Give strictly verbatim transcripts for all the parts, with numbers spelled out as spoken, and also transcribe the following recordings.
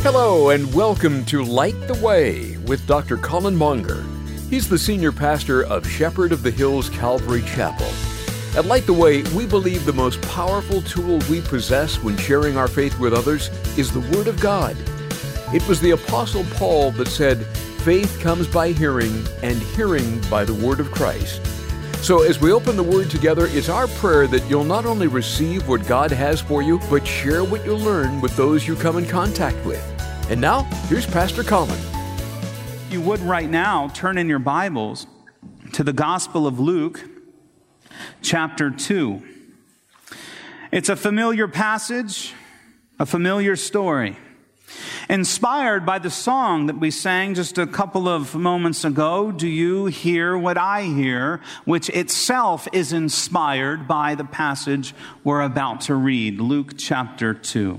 Hello and welcome to Light the Way with Doctor Colin Monger. He's the senior pastor of Shepherd of the Hills Calvary Chapel. At Light the Way, we believe the most powerful tool we possess when sharing our faith with others is the Word of God. It was the Apostle Paul that said, "Faith comes by hearing, and hearing by the Word of Christ." So as we open the Word together, it's our prayer that you'll not only receive what God has for you, but share what you learn with those you come in contact with. And now, here's Pastor Colin. You would right now turn in your Bibles to the Gospel of Luke, chapter two. It's a familiar passage, a familiar story, inspired by the song that we sang just a couple of moments ago, "Do You Hear What I Hear?" which itself is inspired by the passage we're about to read, Luke chapter two.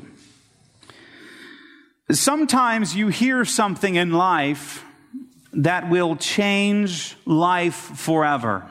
Sometimes you hear something in life that will change life forever.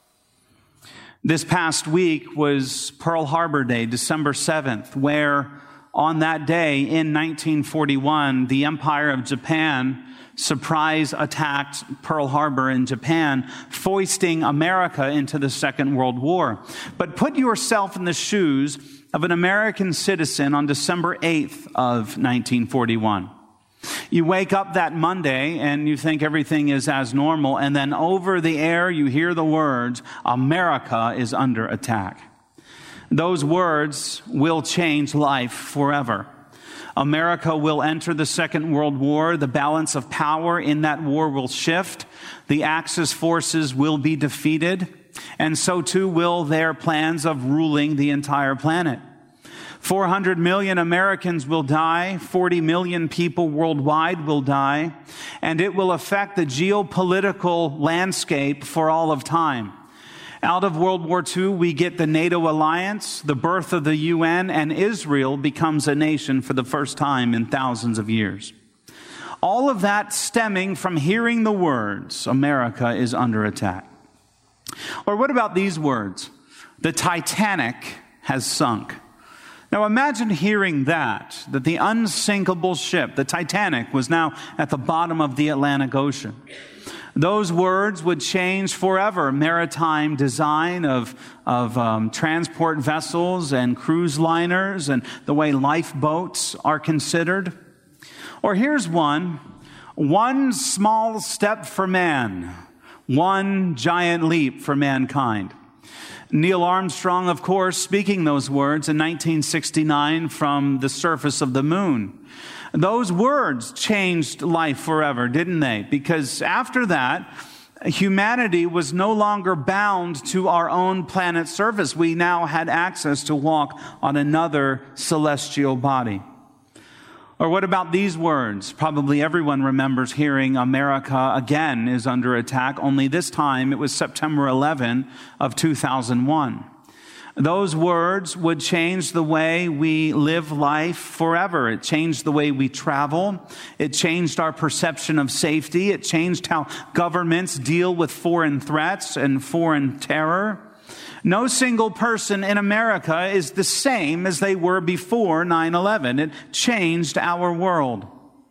This past week was Pearl Harbor Day, December seventh, where on that day in nineteen forty-one, the Empire of Japan surprise attacked Pearl Harbor in Japan, foisting America into the Second World War. But put yourself in the shoes of an American citizen on December eighth of nineteen forty-one. You wake up that Monday and you think everything is as normal, and then over the air you hear the words, "America is under attack." Those words will change life forever. America will enter the Second World War. The balance of power in that war will shift. The Axis forces will be defeated. And so too will their plans of ruling the entire planet. four hundred million Americans will die. forty million people worldwide will die. And it will affect the geopolitical landscape for all of time. Out of World War Two, we get the NATO alliance, the birth of the U N, and Israel becomes a nation for the first time in thousands of years. All of that stemming from hearing the words, "America is under attack." Or what about these words? "The Titanic has sunk." Now imagine hearing that, that the unsinkable ship, the Titanic, was now at the bottom of the Atlantic Ocean. Those words would change forever maritime design of, of um, transport vessels and cruise liners and the way lifeboats are considered. Or here's one, "One small step for man, one giant leap for mankind." Neil Armstrong, of course, speaking those words in nineteen sixty-nine from the surface of the moon. Those words changed life forever, didn't they? Because after that, humanity was no longer bound to our own planet's surface. We now had access to walk on another celestial body. Or what about these words? Probably everyone remembers hearing "America again is under attack," only this time it was September eleventh of two thousand one. Those words would change the way we live life forever. It changed the way we travel. It changed our perception of safety. It changed how governments deal with foreign threats and foreign terror. No single person in America is the same as they were before nine eleven. It changed our world.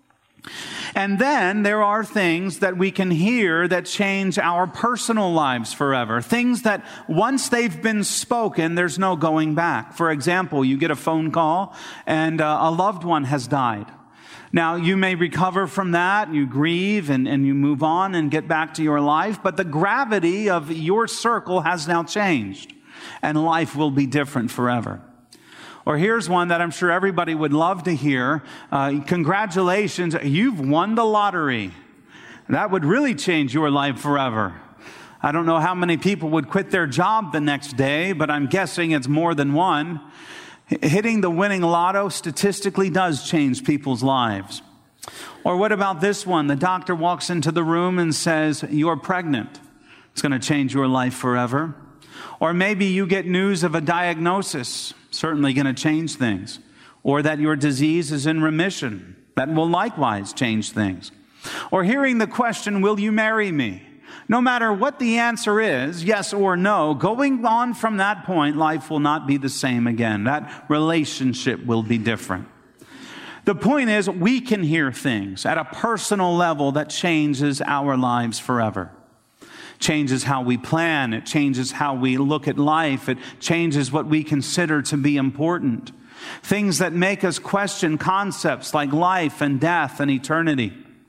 And then there are things that we can hear that change our personal lives forever. Things that once they've been spoken, there's no going back. For example, you get a phone call and uh, a loved one has died. Now, you may recover from that, you grieve and, and you move on and get back to your life, but the gravity of your circle has now changed and life will be different forever. Or here's one that I'm sure everybody would love to hear. Uh, congratulations, you've won the lottery. That would really change your life forever. I don't know how many people would quit their job the next day, but I'm guessing it's more than one. Hitting the winning lotto statistically does change people's lives. Or what about this one? The doctor walks into the room and says, "You're pregnant." It's going to change your life forever. Or maybe you get news of a diagnosis, certainly going to change things. Or that your disease is in remission. That will likewise change things. Or hearing the question, "Will you marry me?" No matter what the answer is, yes or no, going on from that point, life will not be the same again. That relationship will be different. The point is, we can hear things at a personal level that changes our lives forever. Changes how we plan. It changes how we look at life. It changes what we consider to be important. Things that make us question concepts like life and death and eternity.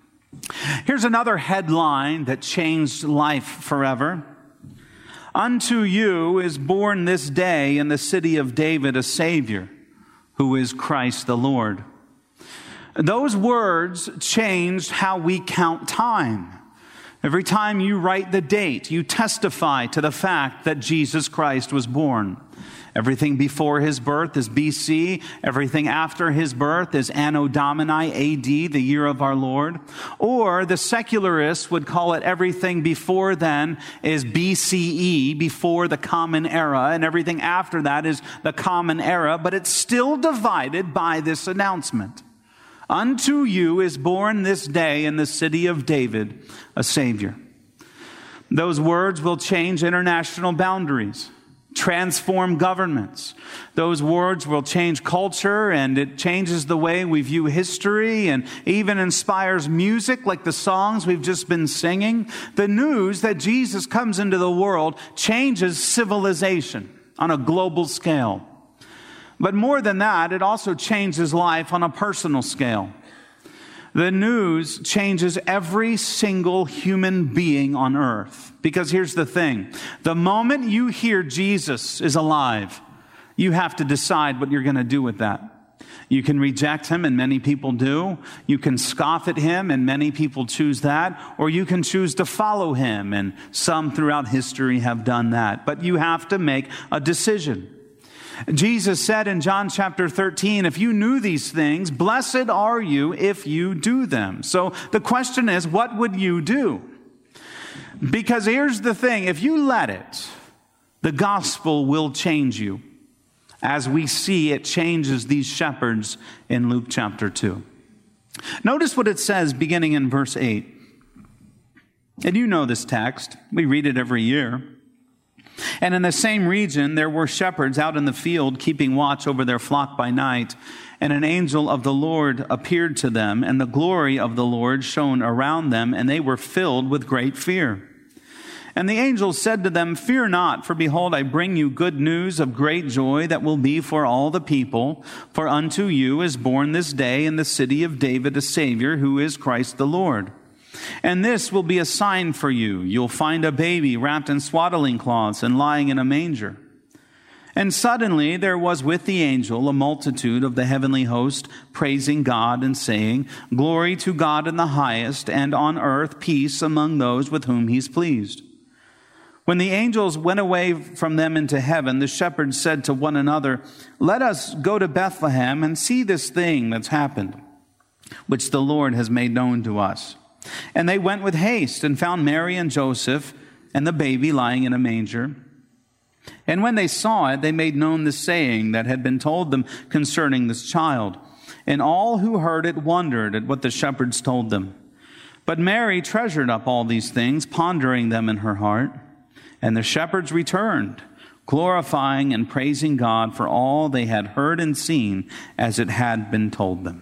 Here's another headline that changed life forever. Unto you is born this day in the city of David a Savior, who is Christ the Lord. Those words changed how we count time. Every time you write the date, you testify to the fact that Jesus Christ was born. Everything before his birth is B C. Everything after his birth is Anno Domini, A D, the year of our Lord. Or the secularists would call it everything before then is B C E, before the Common Era, and everything after that is the Common Era, but it's still divided by this announcement. Unto you is born this day in the city of David a Savior. Those words will change international boundaries, transform governments. Those words will change culture, and it changes the way we view history, and even inspires music like the songs we've just been singing. The news that Jesus comes into the world changes civilization on a global scale. But more than that, it also changes life on a personal scale. The news changes every single human being on earth. Because here's the thing. The moment you hear Jesus is alive, you have to decide what you're going to do with that. You can reject him, and many people do. You can scoff at him, and many people choose that. Or you can choose to follow him, and some throughout history have done that. But you have to make a decision. Jesus said in John chapter thirteen, if you knew these things, blessed are you if you do them. So the question is, what would you do? Because here's the thing, if you let it, the gospel will change you. As we see, it changes these shepherds in Luke chapter two. Notice what it says beginning in verse eight. And you know this text. We read it every year. And in the same region, there were shepherds out in the field, keeping watch over their flock by night. And an angel of the Lord appeared to them, and the glory of the Lord shone around them, and they were filled with great fear. And the angel said to them, fear not, for behold, I bring you good news of great joy that will be for all the people. For unto you is born this day in the city of David a Savior, who is Christ the Lord. And this will be a sign for you. You'll find a baby wrapped in swaddling cloths and lying in a manger. And suddenly there was with the angel a multitude of the heavenly host, praising God and saying, glory to God in the highest, and on earth peace among those with whom he's pleased. When the angels went away from them into heaven, the shepherds said to one another, let us go to Bethlehem and see this thing that's happened, which the Lord has made known to us. And they went with haste and found Mary and Joseph and the baby lying in a manger. And when they saw it, they made known the saying that had been told them concerning this child. And all who heard it wondered at what the shepherds told them. But Mary treasured up all these things, pondering them in her heart. And the shepherds returned, glorifying and praising God for all they had heard and seen as it had been told them.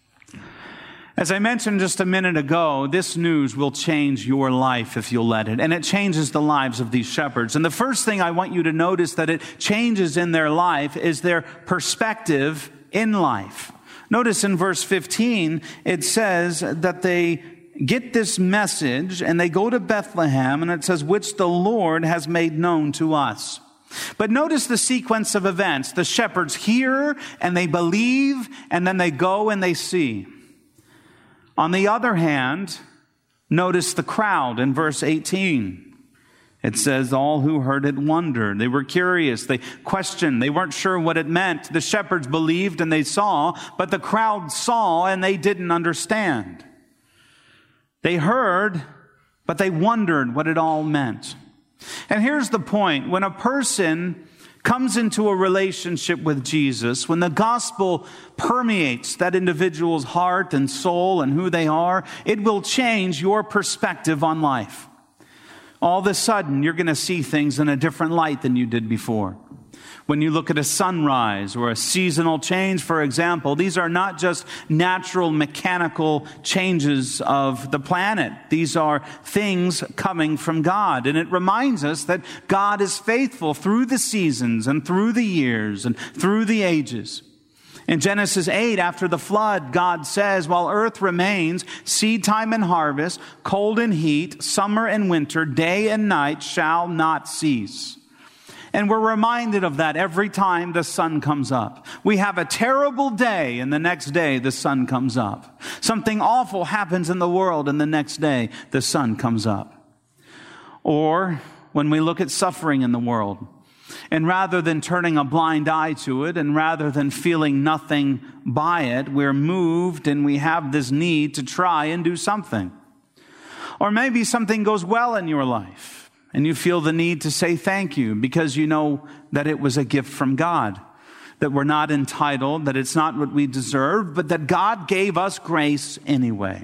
As I mentioned just a minute ago, this news will change your life if you'll let it. And it changes the lives of these shepherds. And the first thing I want you to notice that it changes in their life is their perspective in life. Notice in verse fifteen, it says that they get this message and they go to Bethlehem, and it says, which the Lord has made known to us. But notice the sequence of events. The shepherds hear and they believe, and then they go and they see. On the other hand, notice the crowd in verse eighteen. It says, all who heard it wondered. They were curious. They questioned. They weren't sure what it meant. The shepherds believed and they saw, but the crowd saw and they didn't understand. They heard, but they wondered what it all meant. And here's the point. When a person comes into a relationship with Jesus, when the gospel permeates that individual's heart and soul and who they are, it will change your perspective on life. All of a sudden, you're going to see things in a different light than you did before. When you look at a sunrise or a seasonal change, for example, these are not just natural mechanical changes of the planet. These are things coming from God. And it reminds us that God is faithful through the seasons and through the years and through the ages. In Genesis eight, after the flood, God says, while earth remains, seed time and harvest, cold and heat, summer and winter, day and night shall not cease. And we're reminded of that every time the sun comes up. We have a terrible day, and the next day the sun comes up. Something awful happens in the world, and the next day the sun comes up. Or when we look at suffering in the world, and rather than turning a blind eye to it, and rather than feeling nothing by it, we're moved and we have this need to try and do something. Or maybe something goes well in your life, and you feel the need to say thank you because you know that it was a gift from God, that we're not entitled, that it's not what we deserve, but that God gave us grace anyway.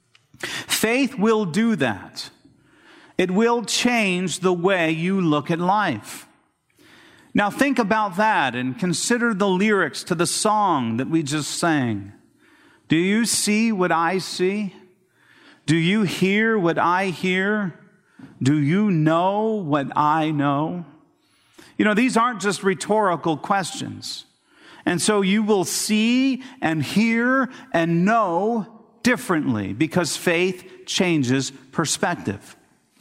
Faith will do that. It will change the way you look at life. Now think about that and consider the lyrics to the song that we just sang. Do you see what I see? Do you hear what I hear? Do you know what I know? You know, these aren't just rhetorical questions. And so you will see and hear and know differently because faith changes perspective.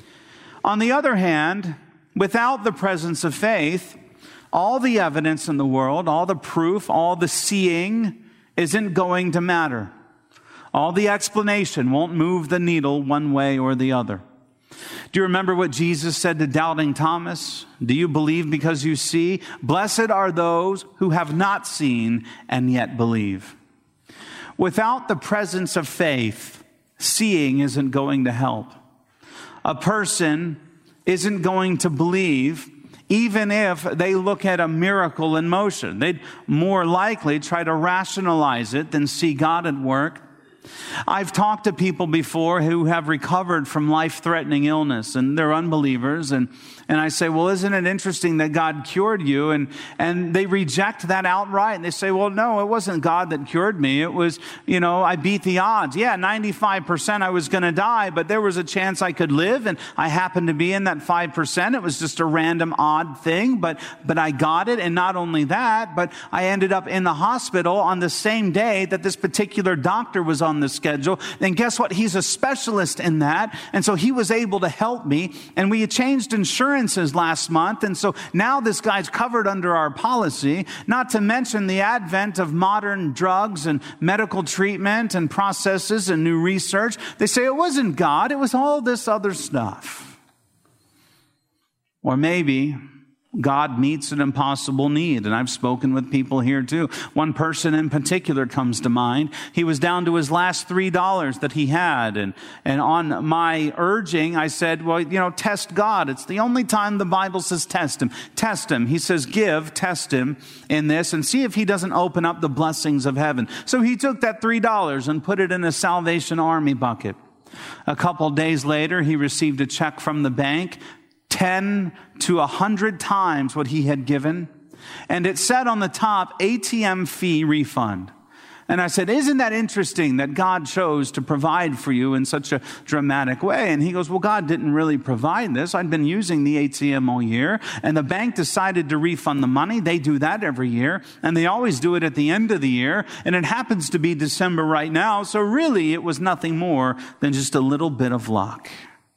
On the other hand, without the presence of faith, all the evidence in the world, all the proof, all the seeing isn't going to matter. All the explanation won't move the needle one way or the other. Do you remember what Jesus said to doubting Thomas? Do you believe because you see? Blessed are those who have not seen and yet believe. Without the presence of faith, seeing isn't going to help. A person isn't going to believe even if they look at a miracle in motion. They'd more likely try to rationalize it than see God at work. I've talked to people before who have recovered from life-threatening illness, and they're unbelievers, and, and I say, well, isn't it interesting that God cured you? And, and they reject that outright, and they say, well, no, it wasn't God that cured me. It was, you know, I beat the odds. Yeah, ninety-five percent I was going to die, but there was a chance I could live, and I happened to be in that five percent. It was just a random odd thing, but, but I got it, and not only that, but I ended up in the hospital on the same day that this particular doctor was on the schedule. And guess what? He's a specialist in that. And so he was able to help me. And we changed insurances last month. And so now this guy's covered under our policy, not to mention the advent of modern drugs and medical treatment and processes and new research. They say it wasn't God. It was all this other stuff. Or maybe God meets an impossible need. And I've spoken with people here too. One person in particular comes to mind. He was down to his last three dollars that he had. And, and on my urging, I said, well, you know, test God. It's the only time the Bible says test him. Test him. He says, give, test him in this and see if he doesn't open up the blessings of heaven. So he took that three dollars and put it in a Salvation Army bucket. A couple days later, he received a check from the bank, ten to a hundred times what he had given. And it said on the top, A T M fee refund. And I said, isn't that interesting that God chose to provide for you in such a dramatic way? And he goes, well, God didn't really provide this. I'd been using the A T M all year, and the bank decided to refund the money. They do that every year, and they always do it at the end of the year. And it happens to be December right now. So really, it was nothing more than just a little bit of luck.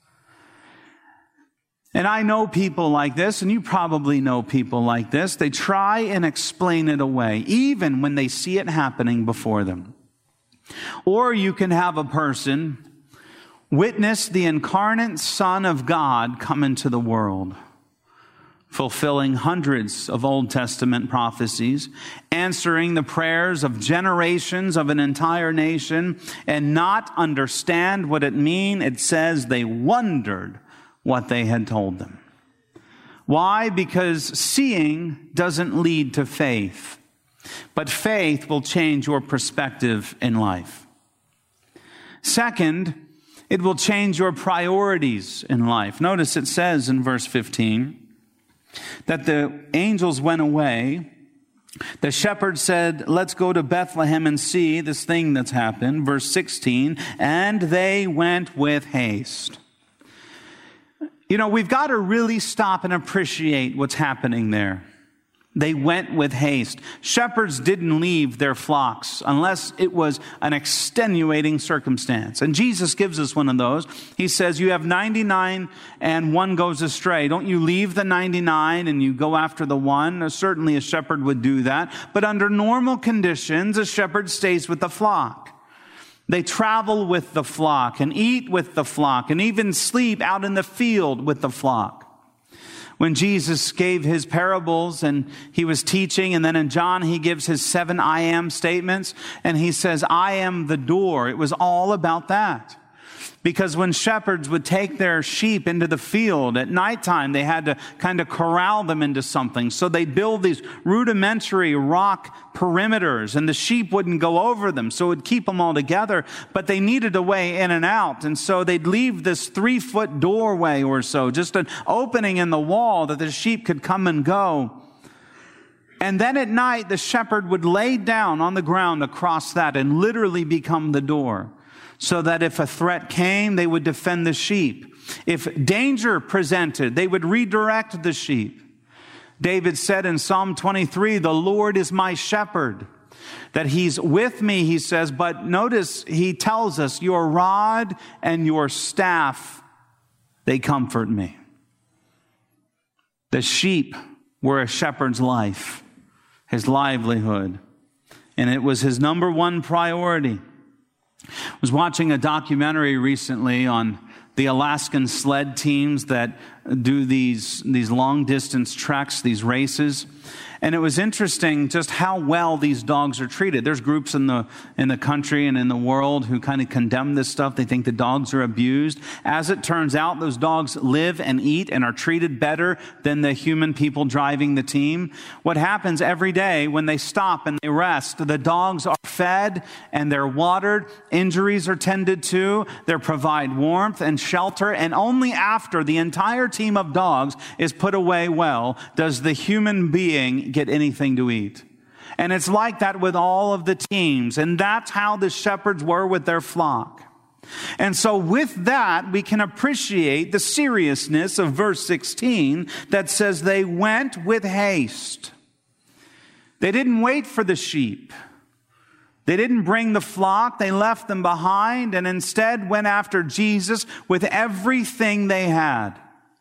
And I know people like this, and you probably know people like this. They try and explain it away, even when they see it happening before them. Or you can have a person witness the incarnate Son of God come into the world, fulfilling hundreds of Old Testament prophecies, answering the prayers of generations of an entire nation, and not understand what it means. It says they wondered what they had told them. Why? Because seeing doesn't lead to faith, but faith will change your perspective in life. Second, it will change your priorities in life. Notice it says in verse fifteen, that the angels went away. The shepherds said, let's go to Bethlehem and see this thing that's happened. Verse sixteen, and they went with haste. You know, we've got to really stop and appreciate what's happening there. They went with haste. Shepherds didn't leave their flocks unless it was an extenuating circumstance. And Jesus gives us one of those. He says, you have ninety-nine and one goes astray. Don't you leave the ninety-nine and you go after the one? Certainly a shepherd would do that. But under normal conditions, a shepherd stays with the flock. They travel with the flock and eat with the flock and even sleep out in the field with the flock. When Jesus gave his parables and he was teaching, and then in John he gives his seven I am statements, and he says, I am the door. It was all about that. Because when shepherds would take their sheep into the field at nighttime, they had to kind of corral them into something. So they'd build these rudimentary rock perimeters, and the sheep wouldn't go over them, so it would keep them all together. But they needed a way in and out, and so they'd leave this three-foot doorway or so, just an opening in the wall that the sheep could come and go. And then at night, the shepherd would lay down on the ground across that and literally become the door, so that if a threat came, they would defend the sheep. If danger presented, they would redirect the sheep. David said in Psalm twenty-three, the Lord is my shepherd, that he's with me, he says, but notice he tells us, your rod and your staff, they comfort me. The sheep were a shepherd's life, his livelihood, and it was his number one priority. I was watching a documentary recently on the Alaskan sled teams that do these, these long distance treks, these races. And it was interesting just how well these dogs are treated. There's groups in the in the country and in the world who kind of condemn this stuff. They think the dogs are abused. As it turns out, those dogs live and eat and are treated better than the human people driving the team. What happens every day when they stop and they rest, the dogs are fed and they're watered. Injuries are tended to. They provide warmth and shelter. And only after the entire team of dogs is put away well does the human being get anything to eat. And it's like that with all of the teams. And that's how the shepherds were with their flock. And so with that, we can appreciate the seriousness of verse sixteen that says they went with haste. They didn't wait for the sheep. They didn't bring the flock. They left them behind and instead went after Jesus with everything they had.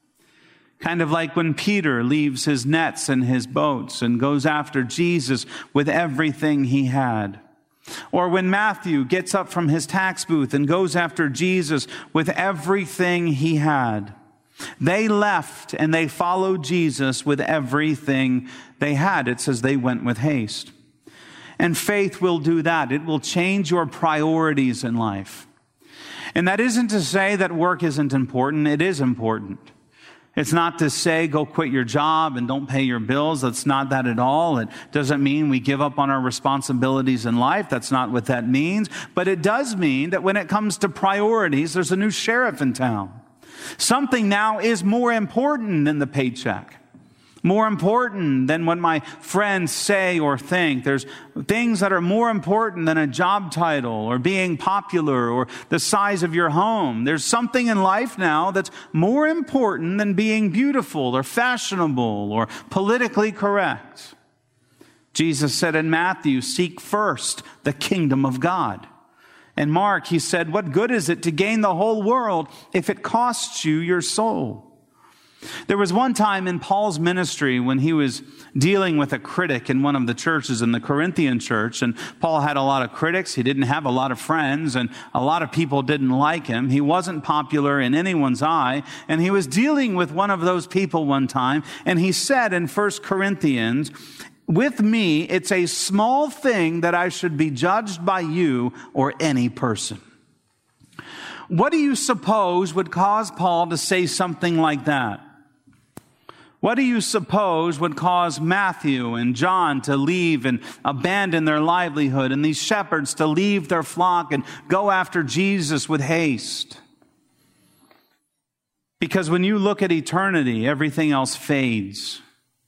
Kind of like when Peter leaves his nets and his boats and goes after Jesus with everything he had. Or when Matthew gets up from his tax booth and goes after Jesus with everything he had. They left and they followed Jesus with everything they had. It says they went with haste. And faith will do that. It will change your priorities in life. And that isn't to say that work isn't important. It is important. It's not to say go quit your job and don't pay your bills. That's not that at all. It doesn't mean we give up on our responsibilities in life. That's not what that means. But it does mean that when it comes to priorities, there's a new sheriff in town. Something now is more important than the paycheck. More important than what my friends say or think. There's things that are more important than a job title or being popular or the size of your home. There's something in life now that's more important than being beautiful or fashionable or politically correct. Jesus said in Matthew, seek first the kingdom of God. In Mark, he said, what good is it to gain the whole world if it costs you your soul? There was one time in Paul's ministry when he was dealing with a critic in one of the churches in the Corinthian church, and Paul had a lot of critics. He didn't have a lot of friends, and a lot of people didn't like him. He wasn't popular in anyone's eye, and he was dealing with one of those people one time, and he said in First Corinthians, with me, it's a small thing that I should be judged by you or any person. What do you suppose would cause Paul to say something like that? What do you suppose would cause Matthew and John to leave and abandon their livelihood and these shepherds to leave their flock and go after Jesus with haste? Because when you look at eternity, everything else fades.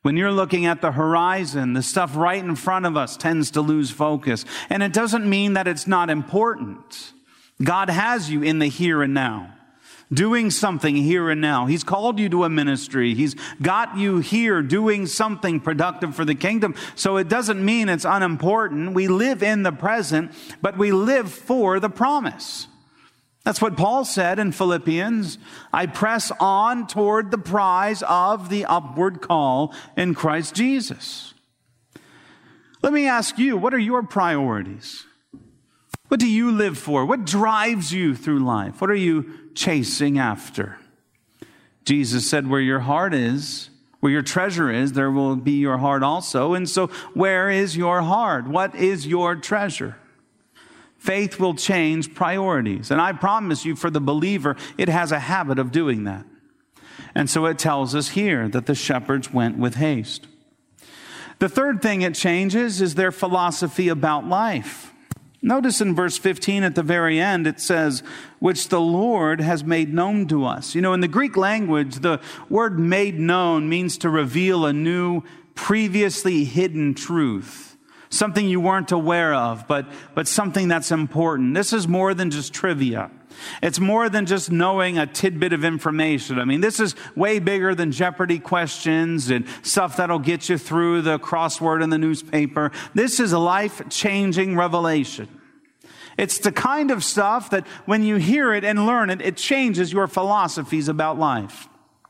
When you're looking at the horizon, the stuff right in front of us tends to lose focus. And it doesn't mean that it's not important. God has you in the here and now, doing something here and now. He's called you to a ministry. He's got you here doing something productive for the kingdom. So it doesn't mean it's unimportant. We live in the present, but we live for the promise. That's what Paul said in Philippians. I press on toward the prize of the upward call in Christ Jesus. Let me ask you, what are your priorities? What do you live for? What drives you through life? What are you chasing after? Jesus said, where your heart is, where your treasure is, there will be your heart also. And so where is your heart? What is your treasure? Faith will change priorities. And I promise you, for the believer, it has a habit of doing that. And so it tells us here that the shepherds went with haste. The third thing it changes is their philosophy about life. Notice in verse fifteen at the very end, it says, which the Lord has made known to us. You know, in the Greek language, the word made known means to reveal a new, previously hidden truth. Something you weren't aware of, but, but something that's important. This is more than just trivia. It's more than just knowing a tidbit of information. I mean, this is way bigger than Jeopardy questions and stuff that'll get you through the crossword in the newspaper. This is a life-changing revelation. It's the kind of stuff that when you hear it and learn it, it changes your philosophies about life.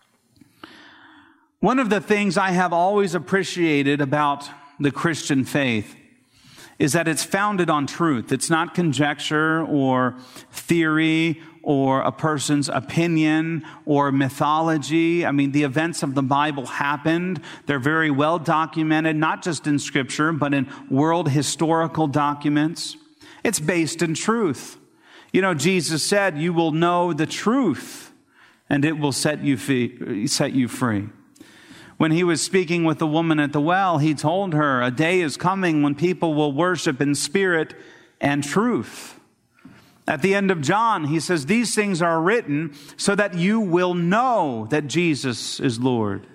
One of the things I have always appreciated about the Christian faith is that it's founded on truth. It's not conjecture or theory or a person's opinion or mythology. I mean, the events of the Bible happened. They're very well documented, not just in Scripture, but in world historical documents. It's based in truth. You know, Jesus said, you will know the truth and it will set you free, set you free. When he was speaking with the woman at the well, he told her, a day is coming when people will worship in spirit and truth. At the end of John, he says, these things are written so that you will know that Jesus is Lord.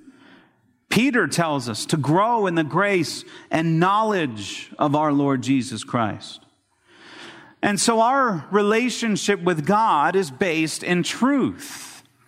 Peter tells us to grow in the grace and knowledge of our Lord Jesus Christ. And so our relationship with God is based in truth.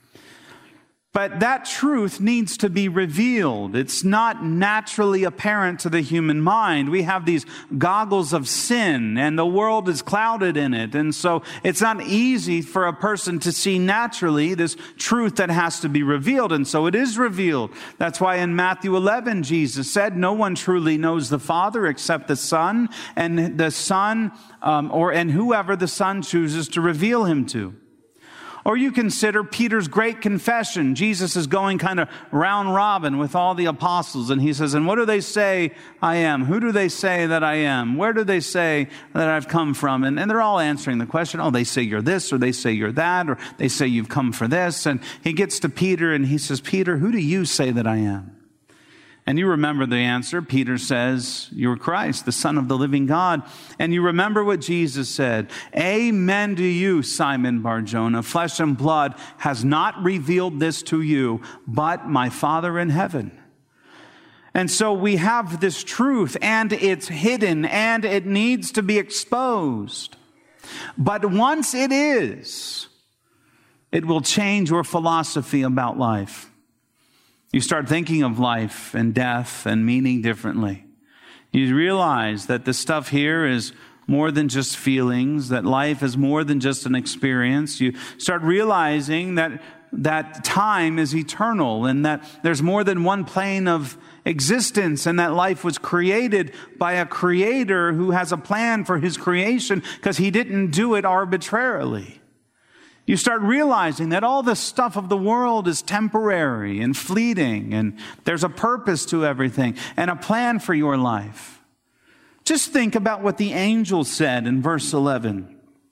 But that truth needs to be revealed. It's not naturally apparent to the human mind. We have these goggles of sin, and the world is clouded in it. And so it's not easy for a person to see naturally this truth that has to be revealed. And so it is revealed. That's why in Matthew eleven, Jesus said, no one truly knows the Father except the Son, and the Son, um, or and whoever the Son chooses to reveal him to. Or you consider Peter's great confession. Jesus is going kind of round robin with all the apostles. And he says, and what do they say I am? Who do they say that I am? Where do they say that I've come from? And, and they're all answering the question. Oh, they say you're this, or they say you're that, or they say you've come for this. And he gets to Peter and he says, Peter, who do you say that I am? And you remember the answer. Peter says, you're Christ, the Son of the living God. And you remember what Jesus said. Amen to you, Simon Bar-Jonah. Flesh and blood has not revealed this to you, but my Father in heaven. And so we have this truth, and it's hidden, and it needs to be exposed. But once it is, it will change your philosophy about life. You start thinking of life and death and meaning differently. You realize that the stuff here is more than just feelings, that life is more than just an experience. You start realizing that that time is eternal and that there's more than one plane of existence, and that life was created by a creator who has a plan for his creation because he didn't do it arbitrarily. You start realizing that all the stuff of the world is temporary and fleeting, and there's a purpose to everything and a plan for your life. Just think about what the angel said in verse eleven.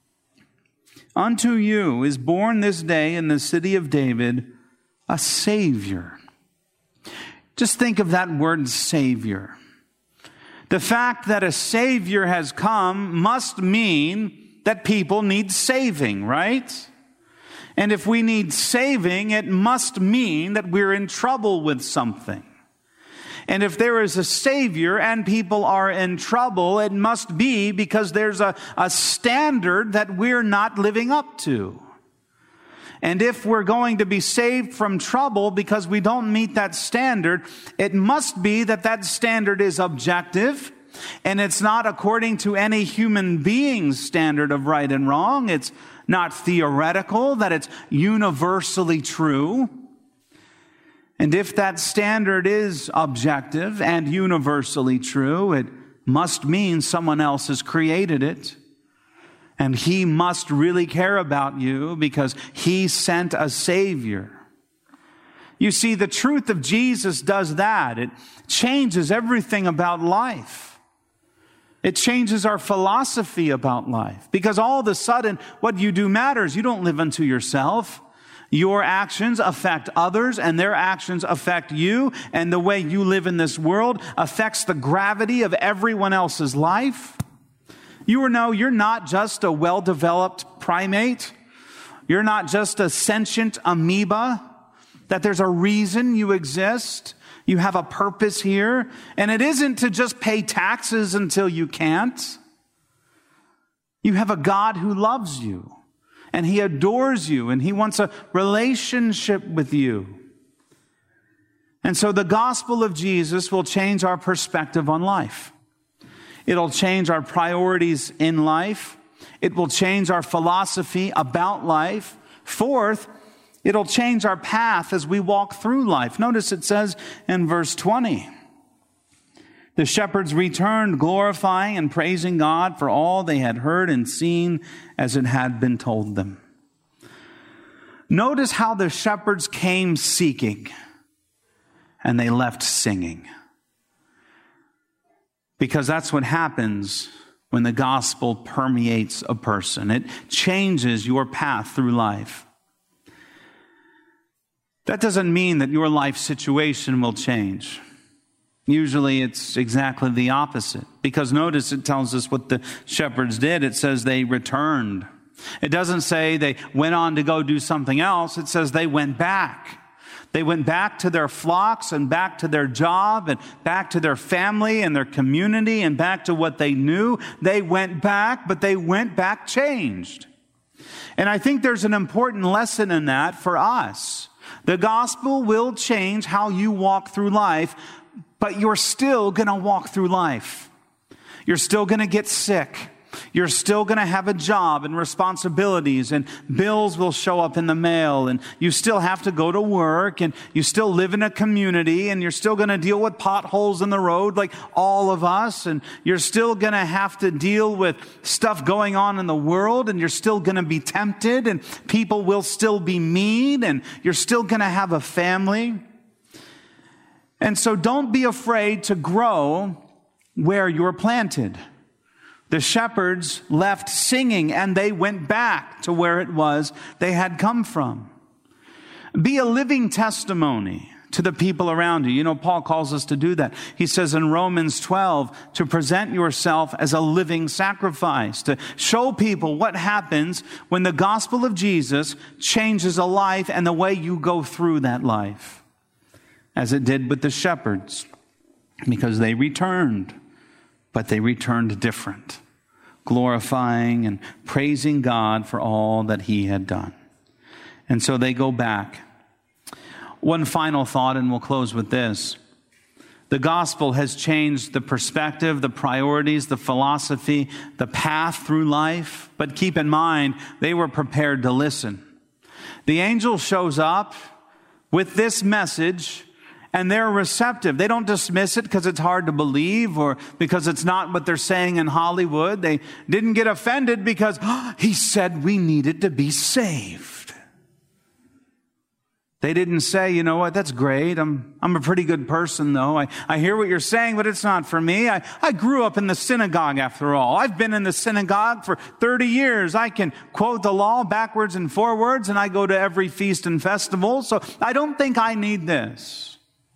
Unto you is born this day in the city of David a Savior. Just think of that word Savior. The fact that a Savior has come must mean that people need saving, right? And if we need saving, it must mean that we're in trouble with something. And if there is a Savior and people are in trouble, it must be because there's a, a standard that we're not living up to. And if we're going to be saved from trouble because we don't meet that standard, it must be that that standard is objective, and it's not according to any human being's standard of right and wrong. It's not theoretical, that it's universally true. And if that standard is objective and universally true, it must mean someone else has created it. And He must really care about you because He sent a Savior. You see, the truth of Jesus does that. It changes everything about life. It changes our philosophy about life. Because all of a sudden, what you do matters. You don't live unto yourself. Your actions affect others, and their actions affect you, and the way you live in this world affects the gravity of everyone else's life. You know, you're not just a well-developed primate. You're not just a sentient amoeba, that there's a reason you exist. You have a purpose here, and it isn't to just pay taxes until you can't. You have a God who loves you. And He adores you, and He wants a relationship with you. And so the gospel of Jesus will change our perspective on life. It'll change our priorities in life. It will change our philosophy about life. Fourth, it'll change our path as we walk through life. Notice it says in verse twenty, the shepherds returned, glorifying and praising God for all they had heard and seen as it had been told them. Notice how the shepherds came seeking and they left singing. Because that's what happens when the gospel permeates a person. It changes your path through life. That doesn't mean that your life situation will change. Usually it's exactly the opposite. Because notice it tells us what the shepherds did. It says they returned. It doesn't say they went on to go do something else. It says they went back. They went back to their flocks and back to their job and back to their family and their community and back to what they knew. They went back, but they went back changed. And I think there's an important lesson in that for us. The gospel will change how you walk through life, but you're still going to walk through life. You're still going to get sick. You're still going to have a job and responsibilities, and bills will show up in the mail, and you still have to go to work, and you still live in a community, and you're still going to deal with potholes in the road like all of us, and you're still going to have to deal with stuff going on in the world, and you're still going to be tempted, and people will still be mean, and you're still going to have a family. And so don't be afraid to grow where you're planted. The shepherds left singing and they went back to where it was they had come from. Be a living testimony to the people around you. You know, Paul calls us to do that. He says in Romans twelve, to present yourself as a living sacrifice, to show people what happens when the gospel of Jesus changes a life and the way you go through that life, as it did with the shepherds, because they returned. But they returned different, glorifying and praising God for all that He had done. And so they go back. One final thought, and we'll close with this. The gospel has changed the perspective, the priorities, the philosophy, the path through life. But keep in mind, they were prepared to listen. The angel shows up with this message, and they're receptive. They don't dismiss it because it's hard to believe or because it's not what they're saying in Hollywood. They didn't get offended because oh, he said we needed to be saved. They didn't say, you know what, that's great. I'm I'm a pretty good person, though. I, I hear what you're saying, but it's not for me. I, I grew up in the synagogue, after all. I've been in the synagogue for thirty years. I can quote the law backwards and forwards, and I go to every feast and festival, so I don't think I need this.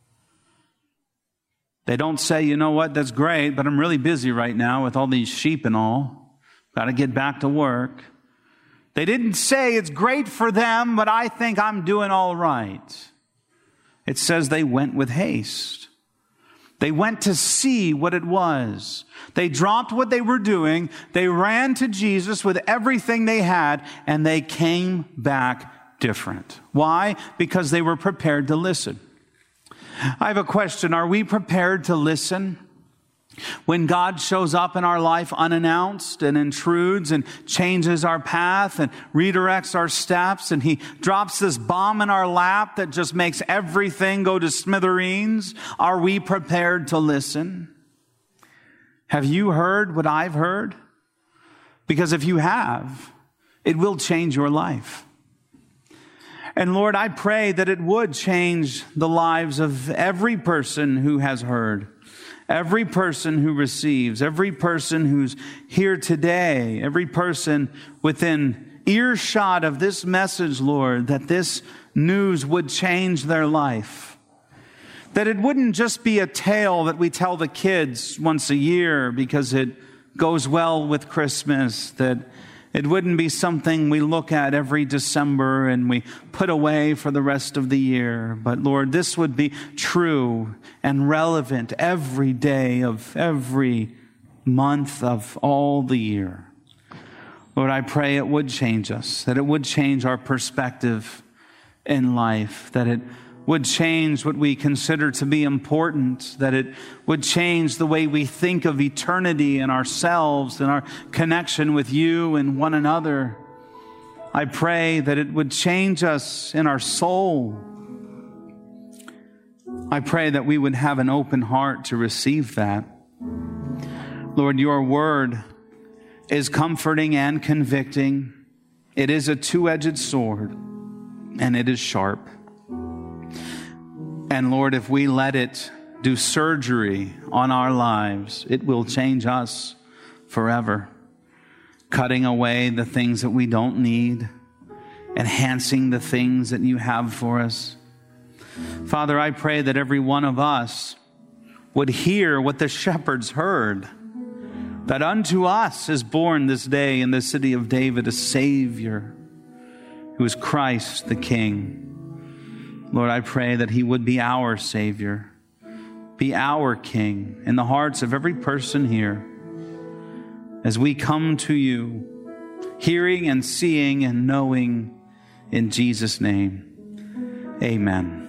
They don't say, you know what, that's great, but I'm really busy right now with all these sheep and all. Got to get back to work. They didn't say it's great for them, but I think I'm doing all right. It says they went with haste. They went to see what it was. They dropped what they were doing. They ran to Jesus with everything they had, and they came back different. Why? Because they were prepared to listen. I have a question. Are we prepared to listen? When God shows up in our life unannounced and intrudes and changes our path and redirects our steps, and He drops this bomb in our lap that just makes everything go to smithereens, are we prepared to listen? Have you heard what I've heard? Because if you have, it will change your life. And Lord, I pray that it would change the lives of every person who has heard. Every person who receives, every person who's here today, every person within earshot of this message, Lord, that this news would change their life. That it wouldn't just be a tale that we tell the kids once a year because it goes well with Christmas, that it wouldn't be something we look at every December and we put away for the rest of the year. But Lord, this would be true and relevant every day of every month of all the year. Lord, I pray it would change us, that it would change our perspective in life, that it would change what we consider to be important, that it would change the way we think of eternity and ourselves and our connection with you and one another. I pray that it would change us in our soul. I pray that we would have an open heart to receive that. Lord, your word is comforting and convicting. It is a two-edged sword, and it is sharp. And Lord, if we let it do surgery on our lives, it will change us forever, cutting away the things that we don't need, enhancing the things that you have for us. Father, I pray that every one of us would hear what the shepherds heard, that unto us is born this day in the city of David a Savior, who is Christ the King. Lord, I pray that He would be our Savior, be our King in the hearts of every person here as we come to you, hearing and seeing and knowing in Jesus' name. Amen.